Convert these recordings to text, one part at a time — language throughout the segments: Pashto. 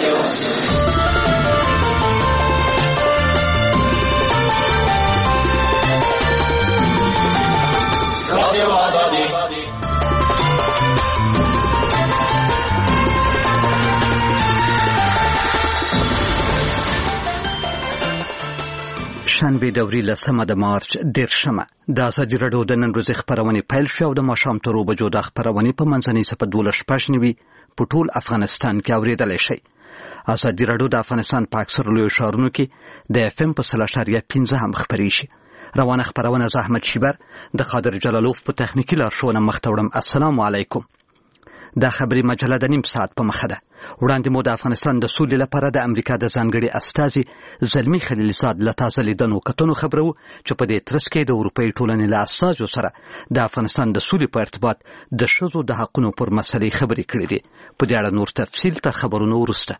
شنبه دوري 10 مارچ 10 د ازادي راډیو د نن ورځې خبرونه پیل شو د ماښام تر 2 بجو د خبرونه په منځنۍ صفه 12 په ټول افغانستان کې اوریدل شي. ازادي راډیو د افغانستان په اکثر لوی ښارونو کې د FM په 3.15 هم خبري شي. روانه خبرونه زحمت شیبر د قادر جلالوف په تخنیکی لارښوونه مختوړم. السلام علیکم. دا خبري مجله د نیم ساعت په مخه ده. وړاندې مو د افغانستان د سولې لپاره د امریکا د ځانګړي استازي زلمی خلیلزاد له تازه لیدنو کتنو خبرو چې په دې ترڅ کې د اروپאי ټولنې له استازو سره د افغانستان د سولې په ارتباط د ښځو د حقونو پر مسلې خبرې کړې دي. په دې اړه نور تفصیل تر خبرونو وروسته.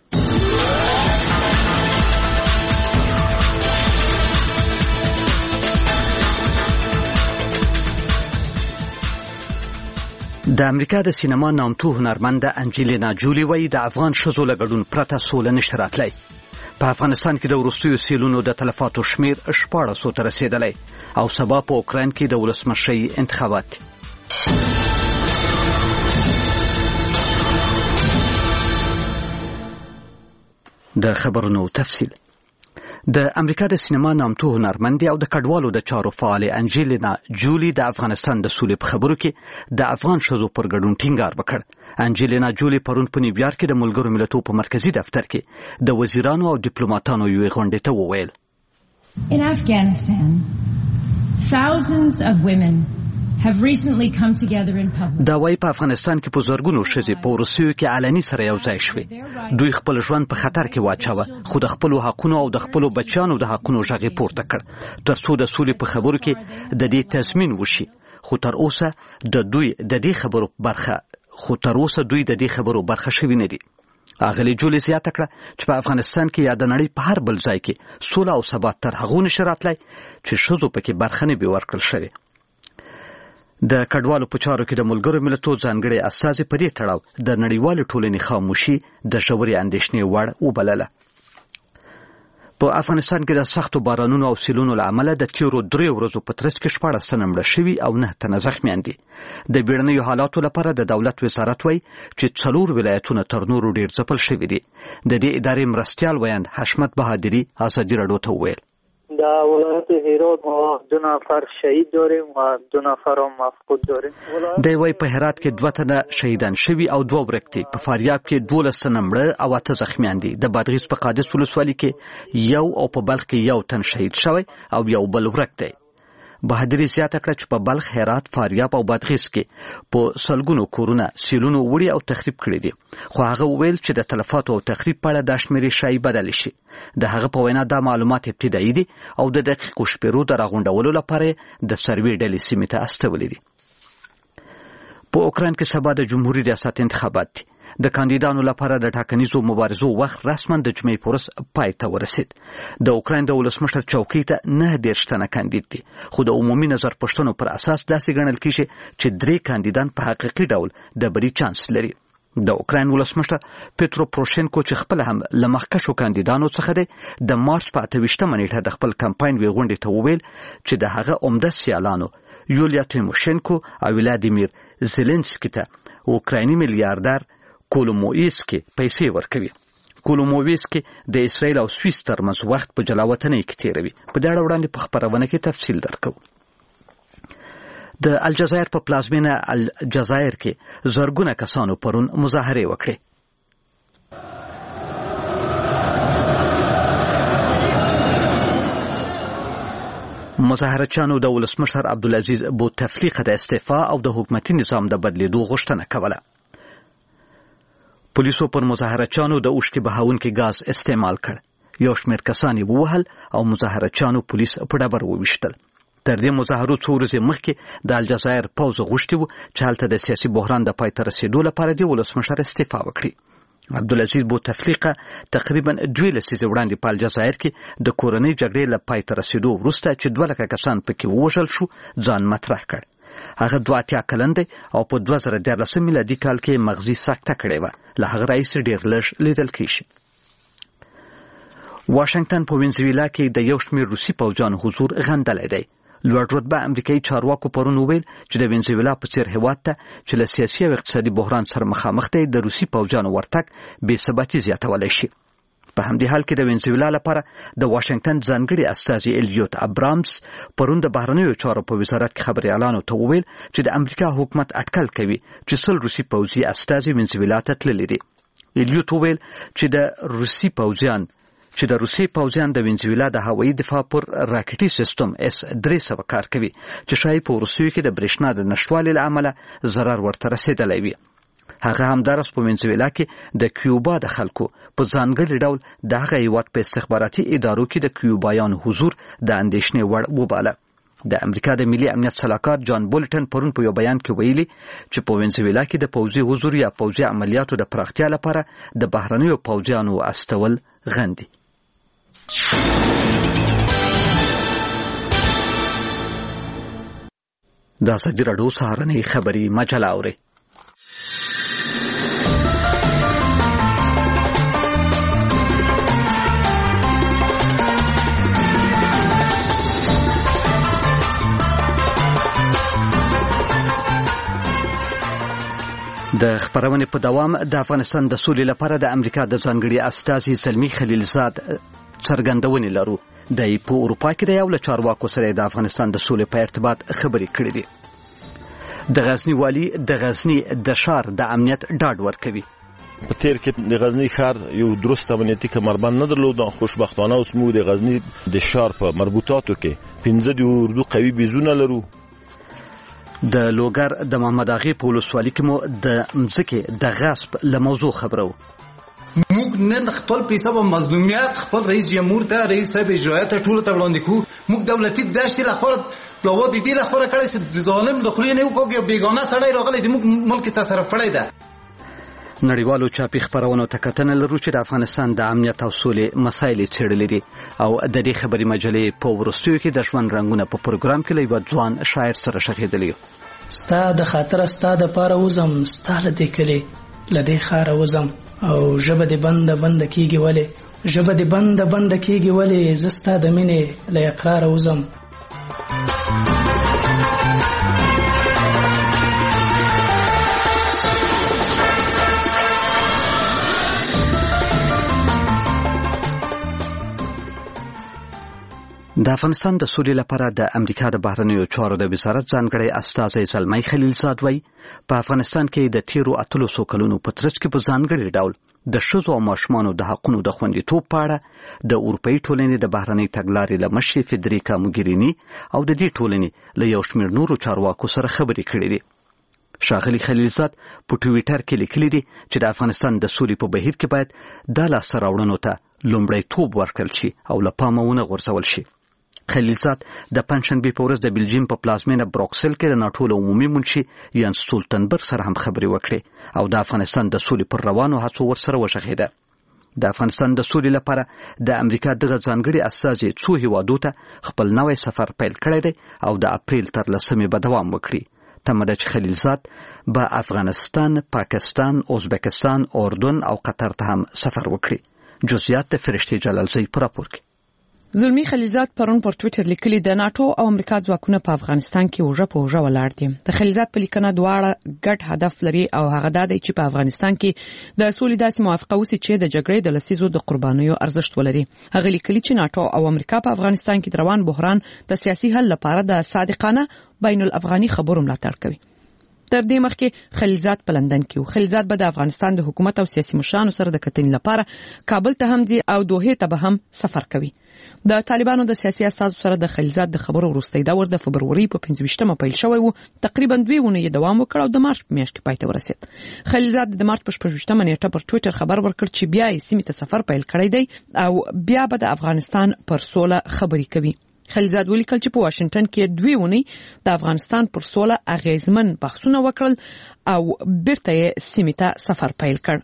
د امریکا د سینما نامتو هنرمند انجلینا جولی وایي د افغان ښځو له ګډون پرته سوله نشي راتلی. په افغانستان کې د وروستیو سیلونو د تلفاتو شمیر 1400 ته رسیدلی او سبا په اوکراین کې د ولسمشرۍ انتخابات دي. د خبرونو تفصیل. د امریکا د سینما نامتو هنرمند او د کډوالو د چارو فعال انجلینا جولی د افغانستان د سولې په خبرو کې د افغان ښځو پر ګډون ټینګار وکړ. انجلینا جولی پرون په نیویارک کې د ملګرو ملتونو په مرکزی دفتر کې د وزیرانو او ډیپلوماټانو یوې غونډې ته وویل: In Afghanistan, thousands of women have recently come together in public. دا وايي په افغانستان کې په زرګونو ښځې په روسیو کې علني سره یو ځای شوې. دوی خپل ژوند په خطر کې واچاوه خو د خپل حقونو او د خپل بچیانو د حقونو ژغ پورته کړ ترڅو د سولې په خبرو کې د دې تضمین وشي. خو تر اوسه دوی د دې خبرو برخه شوي نه دي. اغلی جولی زیاته کړه چې په افغانستان کې یا د نړۍ په هر بل ځای کې سوله او ثبات تر هغو نشي راتلی چې ښځو پکې برخه نه وي ورکړل شوې. د کډوالو په چارو کې د ملګرو ملتونو ځانګړي استازي په دې تړاو د نړیوال ټولنې خاموشي د ژورې اندېښنې وړ وبلله. په افغانستان کې د سختو بارانونو او سیلونو له امله د تیرو 3 ورځو په ترڅ کې 14 تنه مړه شوي او 9 تنه زخمیان دي. د بیړنیو حالاتو لپاره د دولت وزارت وایي چې 4 ولایتونه تر نورو ډیر ځپل شوي دي. د دې ادارې مرستیال ویاند حشمت بهادری ازادي راډیو ته وویل: در ولایت هرات ما 2 نفر شهید داریم و 2 نفر هم مفقود داریم. دی وای په هرات کې 2 تنه شهیدان شوي او 2 ورک دي. په فاریاب کې 12 تنه مړه او 8 زخمیان دي. د بادغیس په قادس ولسوالۍ کې 1 او په بلخ کې 1 تن شهید شوی او 1 بل ورک دی. بهادری زیاته کړه چې په بلخ، هرات، فاریاب او بادغیس کې په سلګونو کورونه سیلونو وړي او تخریب کړي دي. خو هغه وویل چې د تلفاتو او تخریب په اړه د شمیرې شایي بدل شي. د هغه په وینا دا معلومات ابتدایي دي او د دقیقو شمیرو د راغونډولو لپاره د سروې ډلې سیمې ته استولې دي. په اوکراین کې سبا د جمهوریت ریاست انتخابات دي. د کاندیدانو لپاره د ټاکنیزو مبارزو وخت رسما د جمعې په ورځ پای ته ورسید. د اوکراین د ولسمشر چوکۍ ته 9 تنه کاندید دي، خو د عمومي نظر پوښتنو پر اساس داسې ګڼل کیږي چې 3 کاندیدان په حقیقي ډول د بری چانس لري. د اوکراین ولسمشر پیترو پروشینکو چې خپل هم له مخکښو کاندیدانو څخه دی، د مارچ په 28 نیټه د خپل کمپاین وی غونډې ته وویل چې د هغه عمده سیالانو یولیا تیموشینکو او ولادیمیر زيلنسکي ته اوکرایني میلیاردر کولومویسکي پیسې ورکوي. کولومویسکي د اسرائیل او سویس ترمنځ وخت په جلاوطنۍ کې تیروي. په دې اړه وړاندې په خبرونه کې تفصیل درکو. د الجزایر په پلازمینه الجزایر کې زرګونه کسانو پرون مظاهره وکړه. مظاهرچیانو د ولسمشر عبدالعزیز بوتفلیقه د استعفا او د حکومتي نظام د بدلیدو غوښتنه کوله. پولیسو پر مظاهرچیانو د اوښکې بهاونکي غاز استعمال کړ. یو شمېر کسان یې ووهل او مظاهرچیانو پولیس په ډبر وویشتل. تر دې مظاهرو څو ورځې مخکې د الجزایر پوځ غوښتي وو چې هلته د سیاسي بحران د پای ته رسېدو لپاره د ولسمشر استعفا وکړي. عبدالعزیز بوتفلیقه تقریبا 2 لسیزې وړاندې په الجزایر کې د کورنۍ جګړې له پای ته رسېدو وروسته چې 2 لکه کسان پکې ووژل شو ځان مطرح کړ. هغه 82 کلن دی او په 2014 میلادي کال کې مغزي سکته کړې و. له هغه راهیسې ډېر لږ لیدل کېږي. واشنگټن په وینزویلا کې د یو شمېر روسي پوځیانو حضور غندلی دی. لوړ رتبه امریکایي چارواکو پرون وویل چې د وینزویلا په څېر هېواد ته چې له سیاسي او اقتصادي بحران سره مخامخ دی د روسي پوځیانو ورتګ بېثباتي زیاتولی شي. په همدې حال کې د وینزویلا لپاره د واشنگټن ځانګړي استازي الیوت ابرامز پرون د بهرنیو چارو په وزارت کې خبريالانو ته وویل چې د امریکا حکومت اټکل کوي چې 100 روسي پوځي استازي وینزویلا ته تللي دي. الیوت وویل چې د روسي پوځیان د وینزویلا د هوایي دفاع پر راکټي سیستم S-300 کار کوي چې شاید په روسیې کې د برېښنا د نشټوالي له امله ضرر ورته رسېدلی وي. هغه همدارس په وینزویلا کې د کیوبا د خلکو په ځانګړي ډول د هغه هیواد په استخباراتي ادارو کې د کیوبایانو حضور د اندېښنې وړ وباله. د امریکا د ملي امنیت سلاکار جان بولټن پرون په یو بیان کې ویلي چې په وینزویلا کې د پوځي حضور یا پوځي عملیاتو د پراختیا لپاره د بهرنیو پوځیانو استول غندي. دا ازادي راډیو سهارنۍ خبري مجله اوري. د خبرونې په دوام د افغانستان د سولې لپاره د امریکا د ځانګړي استازي زلمی خلیلزاد څرګندونې لرو. د په اروپا کې د یو له چارواکو سره د افغانستان د سولې په ارتباط خبرې کړې دي. د غزنی والی د غزنی د ښار د امنیت ډاډ ورکوي. په تیر کې د غزنی ښار یو درست امنیتي کمربند نه درلود. خوشبختانه اوس موږ د غزنی د ښار په مربوطاتو کې 15 د اردو قوي بیزونه لرو. د لوګر د محمد اغې په ولسوالۍ کې مو د مځکې د غصب له موضوع خبرو. موږ نن خپل پیسه په مظلومیت خپل رئیس جمهور ته رئیس صاحب اجرایه ته ټول ته وړاندې کوو. موږ دولتي داشتي له خور دوا د دې له خور کړی چې ظالم د خوري نه وکړي بیگانه سړی راغلی د موږ ملک تصرف کړی ده. نړیوالو چاپی خبرونو ته کتنه لرو چې د افغانستان د امنیت او سولې مسایل څېړلې دي او د دې خبري مجلې په ورستیو کې د ژوند رنگونه په پروګرام کې یو ځوان شاعر سره شهیدلی. ستا د خاطر ستا د پاره وزم ستا له دې کلی له دې خاره وزم او ژبه دې بند کیږي ولې ژبه دې بند کیږي ولې زستا د مینې له اقرار وزم. د افغانستان د سولې لپاره د امریکا د بهرنیو چارو د وزارت ځانګړی استازی زلمی خلیلزاد وایي په افغانستان کې د تیرو 800 کلونو په ترڅ کې په ځانګړي ډول د ښځو او ماشومانو د حقونو د خوندیتوب په اړه د اروپایي ټولنې د بهرنۍ تګلارې له مشرې فدریکا موګریني او د دې ټولنې له یو شمېر نورو چارواکو سره خبرې کړې دي. ښاغلي خلیلزاد په ټویټر کې لیکلي دي چې د افغانستان د سولې په بهیر کې باید د لاسته راوړنو ته لومړیتوب ورکړل شي او له پامه ونه غورځول شي. خلیلزاد د پنځشنبې په ورځ د بلجیم په پلازمینه بروکسل کې د ناټو عمومي منشي یانس سولټنبرګ سره هم خبرې وکړې او د افغانستان د سولې پر روانو هڅو ورسره وشغېده. د افغانستان د سولې لپاره د امریکا دغه ځانګړي استازي څو هیوادو ته خپل نوی سفر پیل کړی دی او د اپریل تر 10 به دوام وکړي. تمه ده چې خلیلزاد به افغانستان، پاکستان، ازبکستان، اردن او قطر ته هم سفر وکړي. جزئیات د فرشتي جلالزی پر راپور کې. زلمی خلیلزاد پرون پر ټویټر لیکلي د ناتو او امریکا ځواکونه په افغانستان کې اوژه په اوژه ولاړ دي. د خلیلزاد په لیکنه دواړه ګډ هدف لري او هغه دا دی چې په افغانستان کې د سولې داسې موافقه وشي چې د جګړې د لسیزو د قربانیو ارزښت ولري. هغه لیکلي چې ناتو او امریکا په افغانستان کې د روان بحران د سیاسي حل لپاره د صادقانه بین الافغاني خبرو ملاتړ کوي. تر دې مخکې خلیلزاد په لندن کې و. خلیلزاد به د افغانستان د حکومت او سیاسي مشرانو سره د کتنې لپاره کابل ته هم ځي او دوحې ته به هم سفر کوي. د طالبانو د سیاسي اساسو سره د خلیلزاد د خبرو وروستی دور د فبروري په 15مه پیل شوی و. تقریبا 2 ونې دوام وکړ او د مارچ په میاشت کې پای ته ورسید. خلیلزاد د مارچ په 15مه نیټه پر ټویټر خبر ورکړ چې بیا یې سیمې ته سفر پیل کړی دی او بیا به د افغانستان پر سوله خبرې کوي. خلیلزاد ولیکل چې په واشنگټن کې 2 ونې د افغانستان پر سوله اغیزمن بحثونه وکړل او بیرته یې سیمې ته سفر پیل کړ.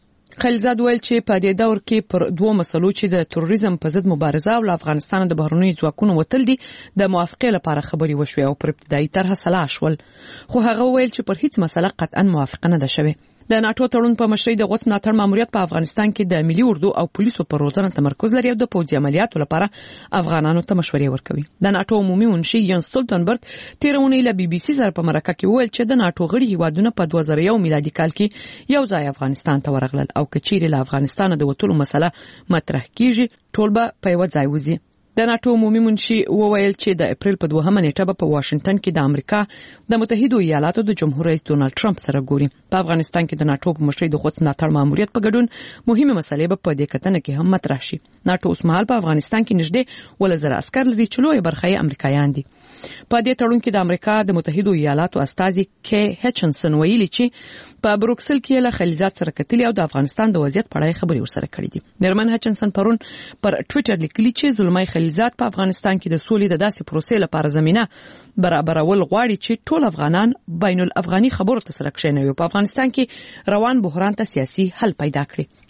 خلیلزاد ویل چې په دې دور کې پر دوه مسلو چې د تروریزم په ضد مبارزه او افغانستان د بهرنیو ځواکونو وتل دي د موافقې لپاره خبري وشوي او پر ابتدایي طرح سلا شول خو هغه ویل چې پر هیڅ مسله قطعا موافقه نه ده شوې د ناتو تړون په مشرۍ د غوڅ ملاتړ ماموریت په افغانستان کې د ملي اردو او پولیسو پر روزنه تمرکز لري او د پوځي عملیاتو لپاره افغانانو ته مشورې ورکوي د ناتو عمومي منشي یان ستولتنبرګ تیرونی له بي بي سي سره په مرکه کې ویل چې د ناتو غړي هیوادونه په 2001 میلادي کال کې یو ځای افغانستان ته ورغلل او کچېری له افغانستان د وټولو مسله مطرح کیږي ټول به په یو ځای وځي د ناتو عمومي منشي وویل چې د اپریل په 2 نیټه په واشنگټن کې د امریکا د متحده ایالاتو د جمهور رئیس ډونالد ټرمپ سره ګوري په افغانستان کې د ناتو په مشرۍ د غوڅ ملاتړ ماموریت په ګډون مهمه مسلې په دې کتنه کې هم مطرح شي ناتو اوس مهال په افغانستان کې نږدې 1000 عسكر لري چې لوی برخه یې امریکایان دي په دې تړون کې د امریکا د متحده ایالاتو استازي کې هچنسن ویلي چې په بروکسل کې له خلیلزاد سره کتلي او د افغانستان د وضعیت په اړه خبري ورسره کړې دي نرمن هچنسن پرون پر ټوئیټر لیکلي چې زلمي خلیلزاد په افغانستان کې د سولې د داسې پروسې لپاره زمينه برابرول غواړي چې ټول افغانان بین الافغاني خبرو ته سره کښینوي په افغانستان کې روان بحران ته سیاسي حل پیدا کړي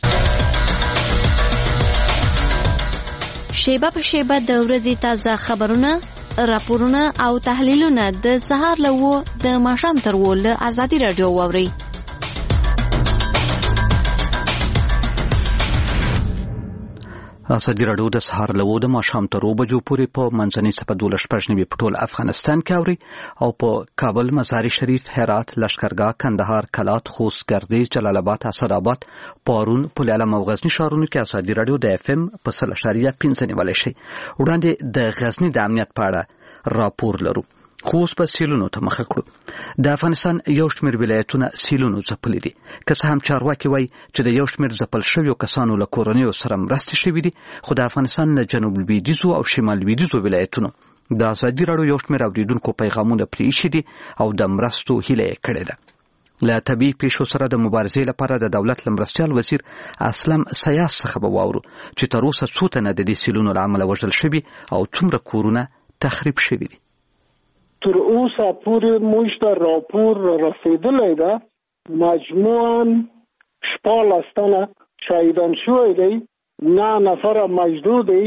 شیبه په شیبه د ورځې تازه خبرونه راپورونه او تحلیلونه د سهار له د ماښام تر له ازادي رادیو واوري ازادي رادیو د سهار له د ماښام تر بجو پورې په منځنۍ صفه 12 په ټول افغانستان کې اوري او په کابل مزار شریف هرات لشکرګاه کندهار کلات خوست ګردیز جلال آباد اسداباد پارون پلعلم او غزنی ښارونو کې ازادي رادیو د اف ام په 3.5 نیولای شي وړاندې د غزنی د امنیت په اړه راپور لرو خو اوس په سیلونو ته مخه کړو د افغانستان یو شمېر ولایتونه سیلونو ځپلي دي که څه هم چارواکي وایي چې د یو شمېر ځپل شویو کسانو له کورنیو سره مرستې شوي دي خو د افغانستان له جنوب لویدیځو او شمال لویدیځو ولایتونو د ازادي رادیو یو شمېر اوریدونکو پیغامونه پرې ایښي دي او د مرستو هیله یې کړې ده له طبیعي پیښو سره د مبارزې لپاره د دولت مرستیال وزیر اسلم سیاس څخه به واورو چې تر اوسه څو تنه د دې سیلونو له امله وژل شوي او څومره کورونه تخریب شوي دي تر اوسه پورې موږ ته راپور رسیدلی ده مجموعاً 14 تنه شهیدان شوي دي 9 نفر مجروح دي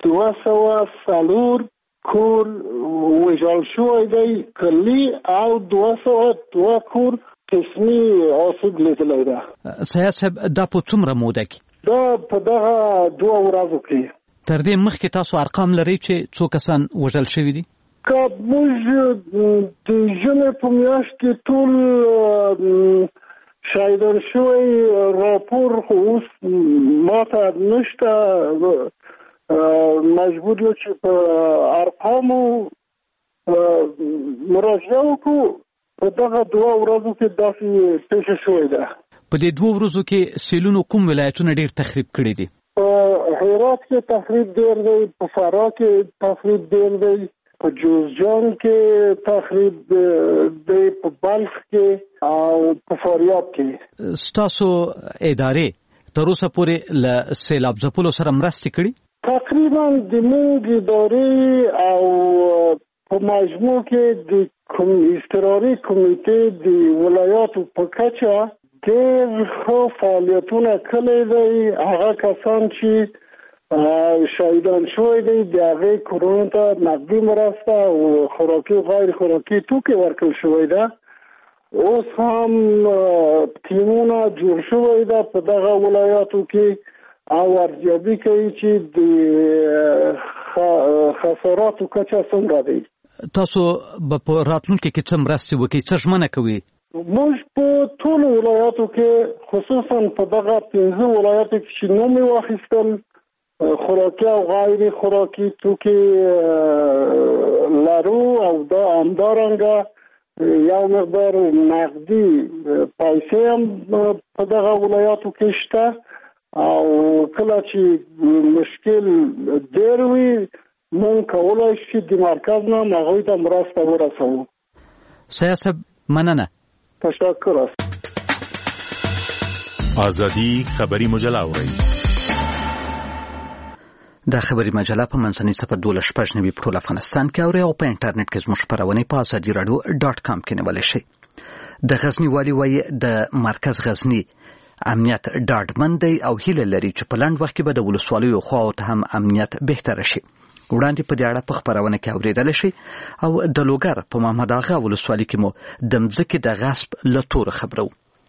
204 کور وژل شوی دی کلی او 202 کور قسمي آسیب لیدلی ده صاحب دا په څومره موده کې دا په دغه 2 ورځو کې تر دې مخکې تاسو ارقام لرئ چې څو کسان وژل شوي دي که موږ د ژمي په میاشت کې ټول شهیدان شوی راپور خو اوس ماته نشته مجبور یو چې په ارقامو مراجعه وکړو په دغه 2 ورځو کې داسې پیښه شوې ده په دې 2 ورځو کې سیلونو کوم ولایتونه ډېر تخریب کړي دي په هرات کې تخریب ډېر دی په فراه کې تخریب ډېر دی په جوزجان کې تخریب دی په بلخ کې او په فاریاب کې ستاسو ادارې تر اوسه پورې له سیلاب ځپلو سره مرستې کړي تقریبا د موږ ادارې او په مجموع کې د اضطراري کمیټې د ولایاتو په کچه ډېر ښه فعالیتونه کړي دي هغه کسان چې شهیدان شوي دي د هغې کورونو ته نقدي مرسته او خوراکي او غیر خوراکي توکي ورکړل شوی ده اوس هم ټیمونه جوړ شوی ده په دغه ولایاتو کې او ارزیابي کوي چې د خساراتو کچه څومره دی تاسو په راتلونکي کې څه مرستې وکړئ څه ژمنه کوئ موږ په ټولو ولایاتو کې خصوصا په دغه 15 ولایاتو کې چې نوم یې واخیستل خوراکي او غیر خوراکي توکي لرو او دا همدارنګه یو مقدار نقدي پیسې هم په دغه ولایاتو کې شته او کله چې مشکل ډېر وي مونږ کولای شو د مرکز نه هغوی ته مرسته ورسوو صاحب مننه تشکر آزادی خبری مجله اورئ دا خبری مجله په منځنۍ صفحه 12 په ټول افغانستان کې اوري او په انټرنیټ کې زموږ خبرونه په azadiradio.com کې نیولای شئ د غزنی والی وایي د مرکز غزنی امنیت ډاډمن دی او هیله لري چې په لنډ وخت کې به د ولسوالیو خواو ته هم امنیت بهتر شي. وړاندې په دې اړه په خبرونه کې اوریدل شي او د لوګر په محمد اغا ولسوالۍ کې مو د مځکې د غصب له تور خبرو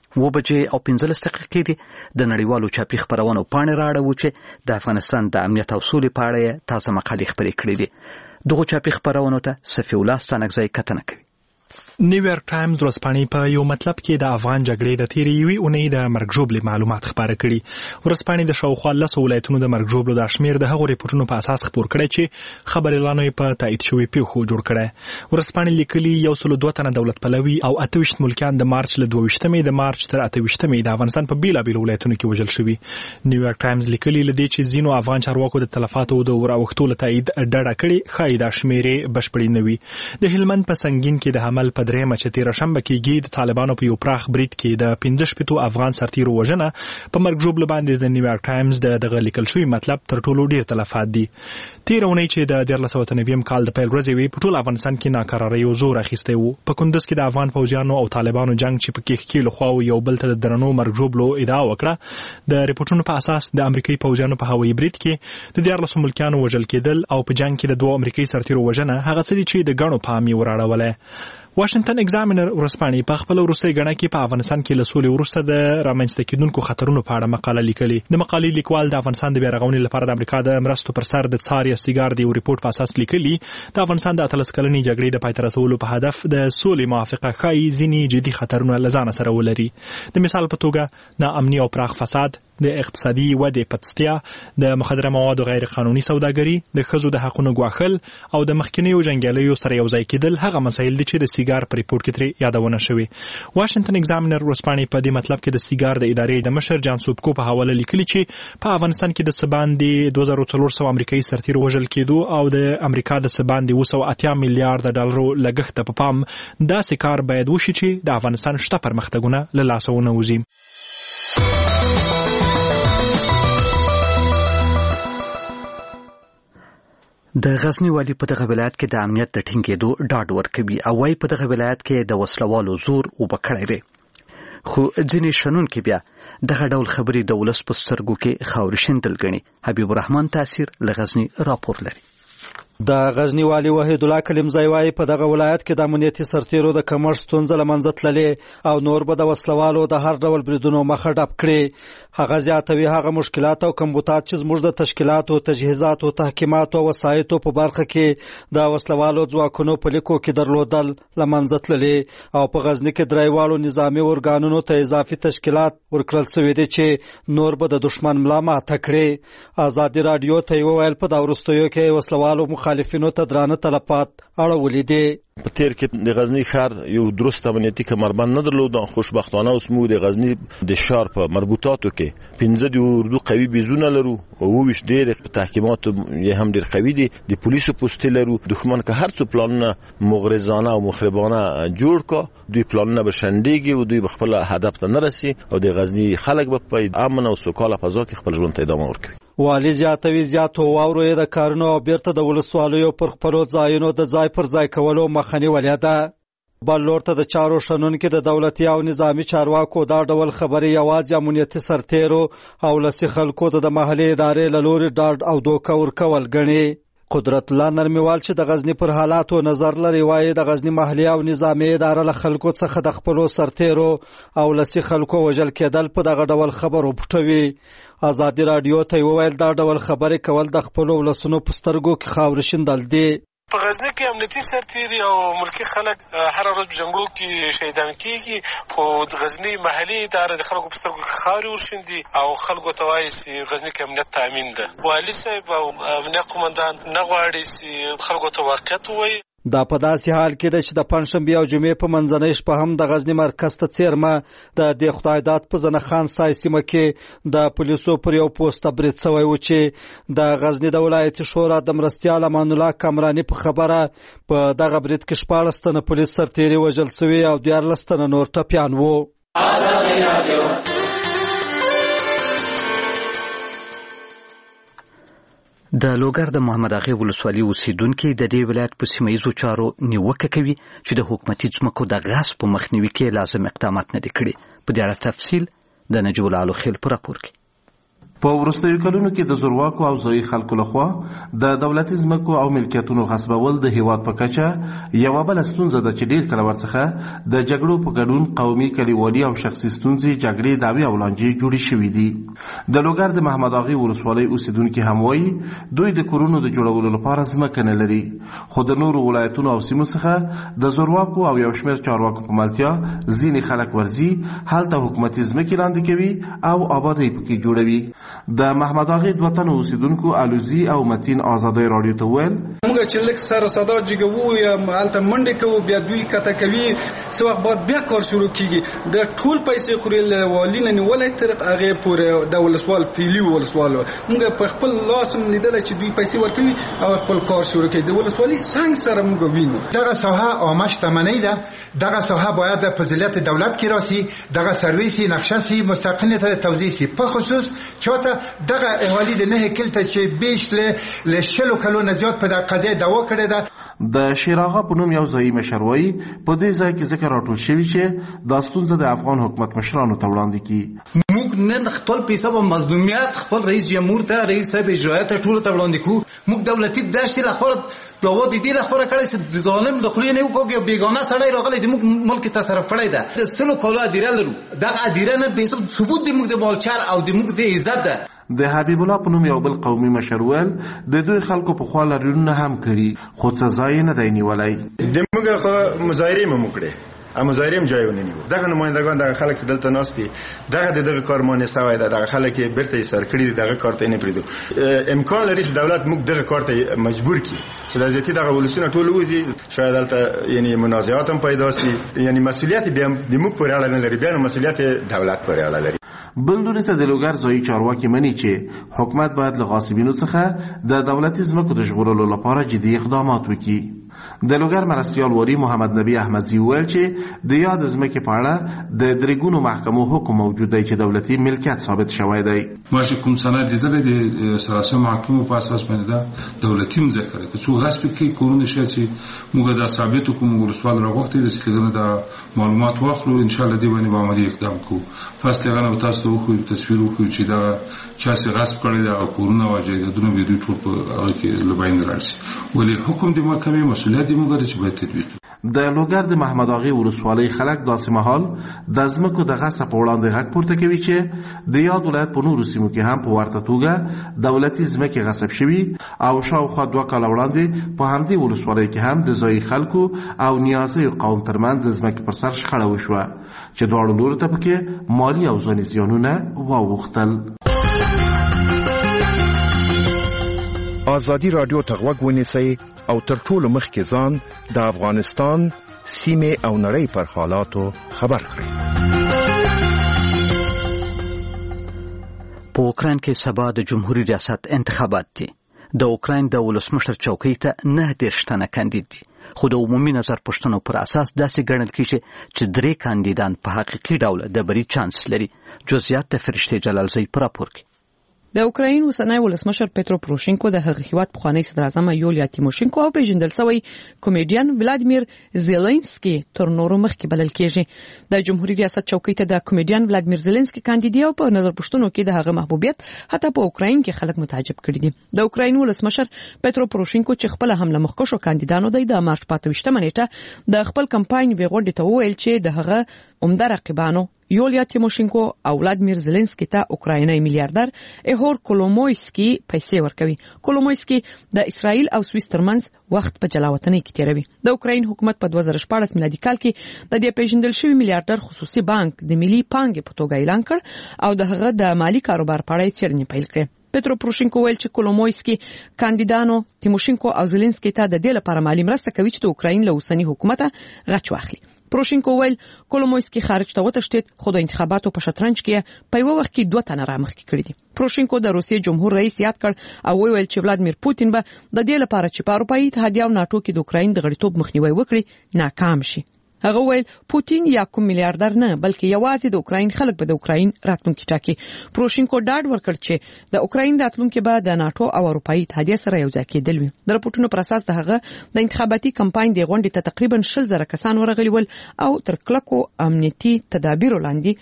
15 دقیقې دي د نړیوالو چاپي خبرونو پاڼې راړو چې د افغانستان د امنیت او سولې په اړه تازه مقالې خبرې کړې دي. دغه چاپي خبرونو ته صفي الله ستانکزی کتنه کوي. نیویارک ټایمز ورځپاڼې په یو مطلب کې د افغان جګړې د تیرې یوې اونۍ د مرګ ژوبلې معلومات خبره کړي. ورځپاڼې د شاوخوا 10 ولایتونو د مرګ ژوبلو د شمیر د هغو ریپورتونو په اساس خبر کړي چې خبر اعلان په تایید شوی پیښو جوړ کړي. ورځپاڼې لیکلي 102 تنه دولت پلوي او 28 ملکیان د مارچ له 22مې د مارچ تر 28مې د افغانستان په بیلابیلو ولایتونو کې وژل شوي. نیویارک ټایمز لیکلي لدی چې ځینو افغان چارواکو د تلفاتو د وراوښتو له تایید ډډه کړې خای د شمیرې بشپړې نه وي. د هلمند په سنگین کې د حمل په درېمه چې تیر شنبه کېږي د طالبانو په یو پراخ برید کې د 15 افغان سرتیرو وژنه په مرګ ژوبله باندې د نیویارک ټایمز د لیکل شوی مطلب تر ټولو ډیر تلفات دي. تیر اونۍ چې د 1990 کال د پیل ورځې وي په ټول افغانستان کې ناکراری او زور اخیسته وو. په کندز کې د افغان فوجیانو او طالبانو جنگ چې په کې خېلو خو یو بل ته د درنو مرګ ژوبلو ادعا وکړه. د ریپورتونو په اساس د امریکایي فوجیانو په هوایي برید کې د 14 ملکیانو وژل کېدل او په جنگ کې د 2 امریکایي سرتیرو وژنه هغه څه دي چې د غنو پامي وراړولې. واشنگټن ایگزامینر ورځپاڼې په خپل وروستۍ غڼه کې په افغانستان کې له سولې وروسته د رامنځته کېدونکو خطرونو په اړه مقاله لیکلې. د مقالې لیکوال د افغانستان د بیارغونې لپاره د امریکا د مرستو پر سر د څار یا سیګار دی ریپورت په اساس لیکلي د افغانستان د 13 کلنې جګړې د پای ته رسولو په هدف د سولې موافقه ښایي ځینې جدي خطرونه له ځانه سره ولري. د مثال په توګه ناامني او پراخ فساد، د اقتصادي ودې پدستیا، د مخدره موادو غیر قانوني سوداګري، د ښځو د حقوقو غواخل او د مخکنیو جنګیالیو سره یو ځای کېدل هغه مسایل دي چې د سیګار په ریپورت کې ترې یادونه شوې. واشنگټن ایگزامینر ورځپاڼې په دې مطلب کې د سیګار د ادارې د مشر جان سوبکو په حواله لیکلي چې په افغانستان کې د سباندې 2400 امریکایي سرتیر وژل کېدو او د امریکا د سباندې 280 میلیارډ ډالرو لګښت په پام داسې کار باید وشي چې د افغانستان شته پرمختګونه له لاسه ونه وځي. د غزنی والی په دغه ولایت کې د امنیت د ټینګېدو ډاډ ورکوي او وايي په دغه ولایت کې د وسلوالو زور وبکړی دی. خو ځینې شنونکي بیا دغه ډول خبرې د ولس په سترګو کې خاورې شیندل ګڼي. حبیب الرحمن تاثیر له غزنی راپور لري. د غزنی والی وحید الله کلمزی وايي په دغه ولایت کې د امنیتي سرتیرو د کمښت ستونزه له منځه تللې او نور به د وسلوالو د هر ډول بریدونو مخه ډپ کړي. هغه زیاتوي هغه مشکلات او کمبودات چې زموږ د تشکیلاتو، تجهیزاتو، تحکیماتو او وسایطو په برخه کې د وسلوالو ځواکونو په لیکو کې درلودل له منځه تللې او په غزنی کې درایوالو نظامی ارګانونو ته اضافي تشکیلات ورکړل شوي دي چې نور به د دشمن ملا ماته کړي. ازادي رادیو ته وویل په دا وروستیو کې وسلوالو مخالفینو ته درانه تلفات اړولې دي. په تیر کې د غزنی ښار یو درست امنیتي کمربند نه درلود. خوشبختانه اوس موږ د غزنی د ښار په مربوطاتو کې 15 د اردو قوي بیزونه لرو او 20 ډېر تحکیمات یې هم ډېر قوي دي. د پولیسو پوسټ لرو. دښمن که هر څو پلانونه مغرضانه او مخربانه جوړ کا دوی پلانونه به شندېږي او دوی خپل هدف ته نه رسي او د غزنی خلک به په امن او سوکاله فضا کې خپل ژوند ته ادامه ورکوي. والی زیاتوي زیاتو واورو د کارونو او بیرته د ولسوالیو پر خپلو ځایونو د ځای پر ځای کولو مخنی ولیده. بل لور ته د چارو شنونکو د دولتي او نظامی چارواکو دا ډول خبرې یوازې امنیتي سرتیرو او لسی خلکو ته د محلي ادارې له لوري ډاډ او دوکه ورکول ګڼي. قدرت الله نرمیوال چې د غزنی پر حالاتو نظر لري وايي د غزنی محلي او نظامی اداره له خلکو څخه د خپلو سرتیرو او لسی خلکو وژل کېدل په دغه ډول خبرو پټوي. ازادي رادیو ته وویل دا ډول خبرې کول د خپلو ولسونو په سترګو کې خاورې شیندل دي. په غزنی کې امنیتي سرتیري او ملکی خلک هر ورځ جنگو کې شهیدان کیږي خو د غزنی محلي اداره د خلکو په سترګو کې خاورې ورشیندي او خلکو ته وایي چې غزنی کې امنیت تامین ده. والي صاحب او امنیت قومندان نه غواړي چې خلکو ته واقعیت ووایي. دا په داسې حال کې ده چې د پنځشنبې او جمعې په منځنۍ شپه هم د غزنی مرکز ته څیرمه د دې خدای داد په زنه خان سای سیمه کې د پولیسو پر یو پوسټ برید شوی و چې د غزنی د ولایتي شورا د مرستیال امان الله کامرانی په خبره په دغه برید کې 14 تنه پولیس سرتیري وژل شوي او 14 تنه نور ټپیان وو. د لوګر د محمد اغا ولسوالۍ اوسیدونکو د دې ولایت په سیمایي چارو نیوکه کوي چې د حکومتي ځمکو د غصب په مخنیوي کې لازم اقدامات نه دي کړي. په دې اړه تفصیل د نجیب الله الخیل پر راپور کې. په وروستیو کلونو کې د زورواکو او ځایي خلکو لخوا د دولتي ځمکو او ملکیتونو غصبول د هیواد په کچه یوه بله ستونزه ده چې ډېر کله ورڅخه د جګړو په ګډون قومي، کلیوالي او شخصي ستونزې، جګړې، دعوې او لانجې جوړې شوي دي. د لوګر د محمد اغې ولسوالۍ اوسیدونکي هم وایي دوی د کورونو د جوړولو لپاره ځمکه نه لري، خو د نورو ولایتونو او سیمو څخه د زورواکو او یو شمېر چارواکو په ملتیا ځینې خلک ورځي، هلته حکومتي ځمکې لاندې کوي او آبادۍ پکې جوړوي. د محمد اغې دوه تنو اوسیدونکو الوزي او متین آزادۍ راډیو ته وویل موږ چې لږ سره ساده جګوو یا هلته منډې کوو، بیا دوی کته کوي، څه وخت بعد بیا کار شروع کیږي. د ټول پیسې خوري له والي نه نیولای تر هغې پورې د ولسوال فعلي ولسوال موږ په خپل لاس هم لیدلی چې دوی پیسې ورکوي او خپل کار شروع کوي. د ولسوالي څنګ سره موږ وینو دغه ساحه عامه شتمنۍ ده، دغه ساحه باید د فضیلت دولت کې راسي، دغه سرویسي نقشه سي، مستقل ته توزیع سي. په خصوص چاته دغه اهالی د نه کلته چې بیش له شلو کلونو زیات په دغه قضیه دعوا کړې ده. د شیراغه په نوم یو ځایي مشر وایي په دې ځای کې ذکر راټول شوي چې دا ستونزه د افغان حکومت مشرانو ته وړاندې کړي. موږ نن خپل پیسه په مظلومیت خپل رئیس جمهور ته، رئیس صاحب اجرایه ته ټولو ته وړاندې کوو. موږ دولتي داشتې لخوا دعوا د دې لخوا کړی چې ظالم د خولې نه وکړي، بیګانه سړی راغلی د موږ ملک تصرف کړی ده. د سلو کالو ادیره لرو، دغه ادیره نه به ثبوت د موږ د مالچر او د موږ د عزت ده. د حبیب الله په نوم یو بل قومي مشر ویل د دوی خلکو په خوا لرونونه هم کړي، خو څه ځای نه دی نیولی. د موږ خو مظاهرې هم وکړې، مظاهرې هم ځای ونه نیو. دغه نمایندګان دغه خلک چې دلته ناست دي، دغه کار مانع سوی ده، دغه خلک یې بیرته ایستل کړي دي، دغه کار ته یې نه پرېږدو. امکان لري چې دولت موږ دغه کار ته مجبور کړي چې د زیاتي دغه ولسونه ټول ووځي. شاید دلته یعنې منازعات هم پیدا شي، یعنې مسؤلیت بیا د موږ پورې اړه نه لري، بیا نو مسؤلیت دولت پورې اړه لري. بل لوري ته د لوګر ځایي چارواکي مني چې حکومت باید له غاصبینو څخه د دولتي ځمکو د ژغورلو لپاره جدي اقدامات وکړي. د لوګر مرستیال والي محمد نبی احمدزي وویل چې د یاد ځمکې په اړه د درېګونو محکمو حکم موجود دی چې دولتي ملکیت ثابت شوی دی. ما چې کوم سند لیدلی د سلاسه محکمو په اساس باندې دا دولتي مځکه ده. که څوک غصب کړي کورونه شاید چې موږ دا ثابت کړو، موږ ولسوال راغوښتی دی چې هغه دا معلومات واخلو، انشاءالله دې باندې به عملي اقدام کوو. فاست هغه به تاسو ته وښیو، تصویر وښیو چې دا چا چې غصب کړی دی، هغه کورونه او جایدادونه به دوی ټول په هغه کې له بینده لاړ شي. ولې حکم د محکمې مسؤلیت د موږ دی چې باید تطبیق کړو. د لوګر د محمد اغې ولسوالۍ خلک داسې مهال د ځمکو د غصب په وړاندې غږ پورته کوي چې د یاد ولایت په نورو سیمو کې هم په ورته توګه دولتي ځمکې غصب شوي او شاوخوا 2 کاله وړاندې په همدې ولسوالۍ کې هم د ځایي خلکو او نیازي قوم ترمنځ د ځمکې پر سر شخړه وشوه چې دواړو لورو ته پکې مالي او ځاني زیانونه واوښتل. آزادي رادیو ته غوږ ونیسئ او تر ټولو مخکې ځان د افغانستان سیمې او نړۍ پر حالاتو خبر کړئ. په اوکراین کې سبا د جمهوریت ریاست انتخابات دي. د اوکراین د ولسمشر چوکۍ ته 9 تنه کاندید دي، خو د عمومي نظر پوښتنو پر اساس داسې ګڼل کېږي چې 3 کاندیدان په حقیقي ډول د بری چانس لري. جزئیات د فرشته جلالزی پر راپور کې. د اوکراین اوسنی ولسمشر پترو پروشینکو د هغه هیواد پخوانی صدر اعظم یولیا تیموشینکو او پیژندل شوی کمیډین ولادیمیر زيلنسکي تر نورو مخکې بلل کېږي. د جمهوریت ریاست چوکۍ ته د کمیډین ولادیمیر زيلنسکي کاندیدي او په نظر پوښتنو کې د هغه محبوبیت حتی په اوکراین کې خلک متعجب کړي دي. د اوکراین ولسمشر پترو پروشینکو چې خپل حمله مخکښو کاندیدانو د مارچ 25 نیټه د خپل کمپاین ویغونډې ته وویل چې د هغه عمده رقیبانو یولیا تیموشینکو او ولادیمیر زيلنسکي ته اوکرایني میلیارډر ایهور کولومویسکي پیسې ورکوي. کولومویسکي د اسرائیل او سویس ترمنځ وخت په جلاوطنۍ کې تیروي. د اوکراین حکومت په 2014 میلادي کال کې د دې پیژندل شوی میلیارډر خصوصي بانک د ملي پانګې په توګه اعلان کړ او د هغه د مالی کاروبار په اړه څېړنې پیل کړې. پترو پروشینکو ویل چې کولومویسکي کاندیدانو تیموشینکو او زيلنسکي ته د دې لپاره مالی مرسته کوي چې د اوکراین له اوسنی حکومت غچ واخلي. پروشینکو ویل کولومویسکي خارج ته وتښتید، خو د انتخاباتو په شطرنج کې په یو وخت کې 2 تنه رامخکې کړي دي. پروشینکو د روسیې جمهور رئیس یاد کړ او ویل چې ولادیمیر پوتین به د دې لپاره چې په اروپایي اتحادیه او ناتو کې د اوکراین د غړیتوب مخنیوي وکړي ناکام شي. هغه ویل پوتین یا کوم میلیارډر نه بلکې یوازې د اوکراین خلک به د اوکراین راتلونکي ټاکي. پروشینکو ډاډ ورکړ چې د اوکراین راتلونکي به د ناتو او اروپایي اتحادیه سره یو ځای کېدل وي. د راپورټونو پر اساس د هغه د انتخاباتي کمپاین د غونډې ته تقریبا 100,000 کسان ورغلي ول او تر کلکو امنیتي تدابیر لاندې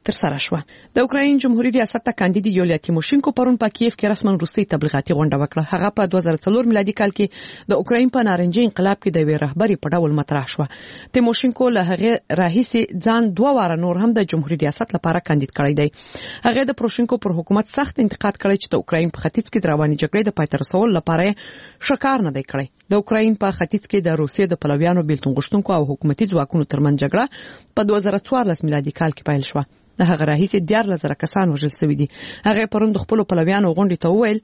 ترسره شوه. د اوکراین جمهوریت ریاست ته کاندید یولیا تیموشینکو پرون په کیف کې رسماً وروستي تبلیغاتي غونډه وکړه. هغه په 2004 میلادي کال کې د اوکراین په نارنجي انقلاب کې د وی رهبری په ډول مطرح شوه. تیموشینکو له هغه راهیسې ځان 2 واره نور هم د جمهوریت ریاست لپاره کاندید کړی دی. هغه د پروشینکو پر حکومت سخت انتقاد کړی چې د اوکراین په ختیځ کې د رواني جګړې د پای ته رسولو لپاره شکار نه دی کړی. د اوکراین په ختیځ کې د روسیې د پلویانو بیلتون غوښتونکو او حکومتي ځواکونو ترمنځ جګړه په 2014 میلادي کال کې پیل شوه. د هغه راهیسې 14,000 کسان وژل شوي دي. هغه پرون د خپل پلویانو غونډې ته وویل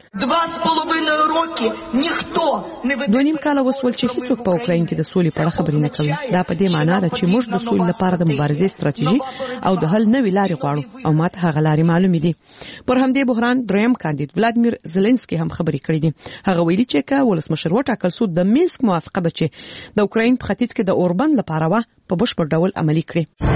2.5 کال وسول چې هیڅوک په اوکراین کې د سولې په اړه خبرې نه کوي. دا په دې معنی ده چې موږ د سولې لپاره د مبارزې ستراتیژي او د حل نوې لارې غواړو او ماته هغه لارې معلومې دي. پر همدې بحران دریم کاندید ولادیمیر زيلنسکي هم خبرې کړې دي. هغه ویلي چې که ولسمشر وټاکل شو د مینسک موافقه به چې د اوکراین په ختیځ کې د اوربند لپاره و په بشپړ ډول عملي کړي.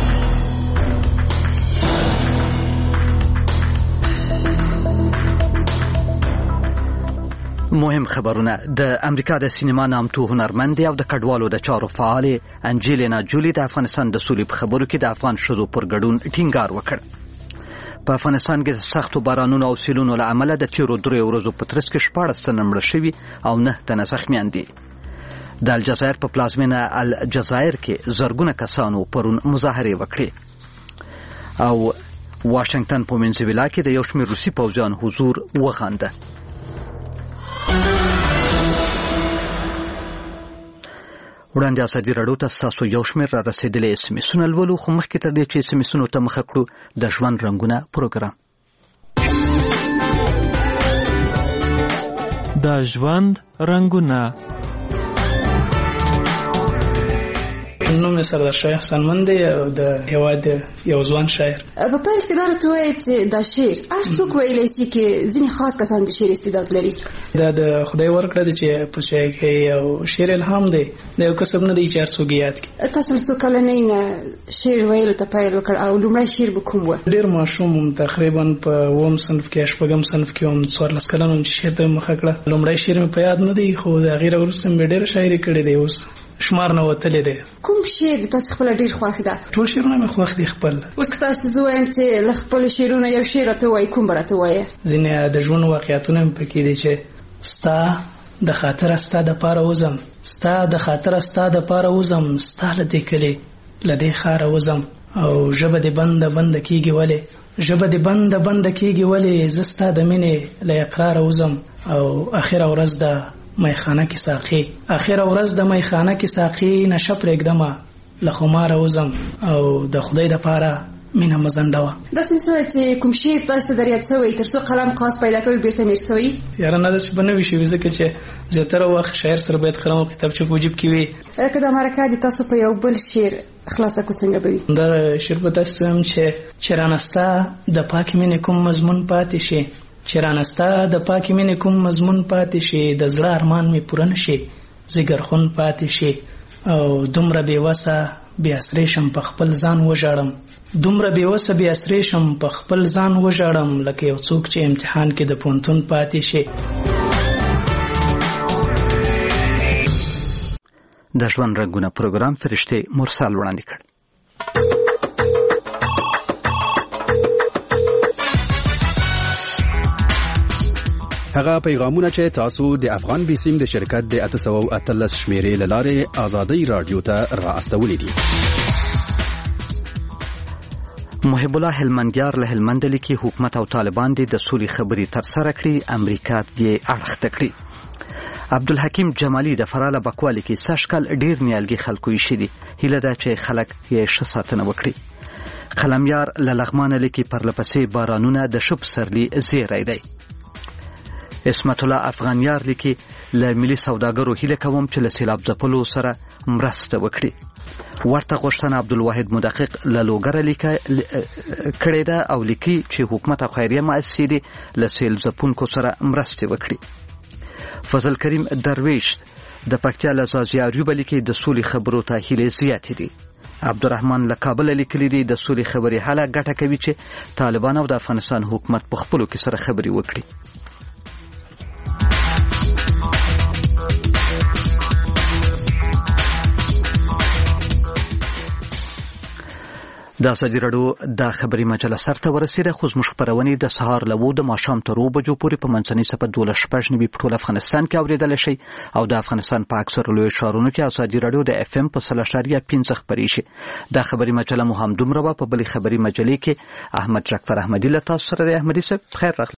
مهم خبرونه. د امریکا د سینما نامتو هنرمند او د کډوالو د چارو فعال انجلینا جولی د افغانستان د سولې په خبرو کې د افغان ښځو پر ګډون ټینګار وکړ. په افغانستان کې د سختو بارانونو او سیلونو له امله د تیرو 3 ورځو په ترڅ کې 14 تنه مړه شوي او 9 تنه زخمیان دي. د الجزایر په پلازمینه الجزایر کې زرګونه کسانو پرون مظاهره وکړه او واشنگټن په منځویلا کې د یو شمېر روسي پوځیان حضور وغانده. وړاندې ازادي راډیو ته تاسو یو شمېر را رسیدلې اسمسونه لولو، خو مخکې تر دې چې اسمسونو ته مخه کړو د ژوند رنګونه پروګرام. د ژوند رنګونه. نوم یې سردار شاه حسن مند دی او د هیواد یو ځوان شاعر. په پیل کې دا راته وایي چې دا شعر هر څوک ویلی شي چې ځینې خاص کسان د شعر استعداد لري. دا د خدای ورکړه دی چې په شعر کې یو شعر الهام دی، د یو کسب نه دی چې هر څوک یاد کړي. تاسو څو کلنۍ نه شعر ویلو ته پیل وکړ او لومړی شعر به کوم و؟ ډېر ماشوم تقریبا په 8م صنف کې 8م صنف کې هم 14 کلن چې شعر ته مخه کړه. لومړی شعر مې په یاد نه دی، خو د هغې وروسته مې ډېره شاعري کړې دی، اوس شمار نه وتلی دی. کوم شعر د تاسو خپل ډېر خوښ ده؟ ټول شعرونه مې خوښ دي خپل. اوس تاسو زه وایم چې له خپل شعرونو یو شعر راته وایي، کوم به راته وایي؟ ځینې د ژوند واقعیتونه مې پکې دي چې ستا د خاطره ستا دپاره وځم، ستا د خاطره ستا دپاره وځم، ستا له دې کلي له دې ښاره وځم او ژبه دې بنده بنده کېږي ولې، ژبه دې بنده بنده کېږي ولې، زه ستا د مینې له اقراره وځم او اخره ورځ د میخانه کې ساقي، اخره ورځ د میخانه کې ساقي، نشه پرېږدمه له خماره وځم او د خدای دپاره مینه مزنډوه. داسې مې شوی چې کوم شعر تاسو ته در یاد شوی تر څو قلم خاص پیدا کوي بیرته میر شوی؟ یاره نه داسې به نه وي شوي، ځکه چې زیاتره وخت شاعر سره باید قلم او کتابچه په جیب کې وي. که دا مرکه دې تاسو په یو بل شعر خلاصه کو څنګه به وي؟ دا شعر به تاسو وایم چې رانه ستا د پاکې مینې کوم مضمون پاتې شي، چې رانه ستا د پاکې مینې کوم مضمون پاتې شي، د زړه ارمان مې پوره نه شي، ځګرخون پاتې شي او دومره بېوسه بې اسرې شم په خپل ځان وژاړم، دومره بېوسه بې اسرې شم په خپل ځان وژاړم، لکه یو څوک چې امتحان کې د پوهنتون پاتې شي. د ژوند رنګونه پروګرام فرشته مرسل وړاندې کړ. هغه پیغامونه چې تاسو د افغان بیسیم د شرکت د 813 شمیرې لاره آزادۍ رادیو ته را استولې دي. محب الله هلمندیار له هلمند لیکي حکومت او طالبان د سولې خبرې تر سره کړي، امریکا یې اړخته کړي. عبدالحکیم جمالی د فراله بکوالی کې سشکل ډیر نیالګي خلکو یې شدي، هیله ده چې خلک یې ښه ساتنه وکړي. قلمیار له لغمانه لیکي پرلپسې بارانونه د شب سرلی زیری دی. اسمت الله افغانیار لیکي له ملي سوداګرو هیله کوم چې له سیلاب ځپلو سره مرسته وکړي. ورته غوښتنه عبدالواحد مدقق له لوګره کړې ده او لیکي چې حکومت او خیریه مؤسسې دې له سیل ځپونکو سره مرستې وکړي. فضل کریم درویش د پکتیا له زازي اریوب لیکي د سولې خبرو ته هیله زیاتې دي. عبدالرحمن له کابل لیکلي دي د سولې خبرې حاله ګټه کوي چې طالبان او د افغانستان حکومت په خپلو کې سره خبرې وکړي. د ازادي راډیو د خبري مجله سرته ورسیده. خو زموږ خبرونه د سهار له 9 د ماښام تر 2 بجو پورې په منځنۍ سپه 12:09 په ټول افغانستان کې اوریدل شي او د افغانستان په اکثر لوی ښارونو کې ازادي راډیو د FM په 0.5 خبري شي. د خبري مجله مو هم دومره په بلې خبري مجلې کې احمد جعفر احمدی له تاسو سره. احمدی صاحب خیر راغلی.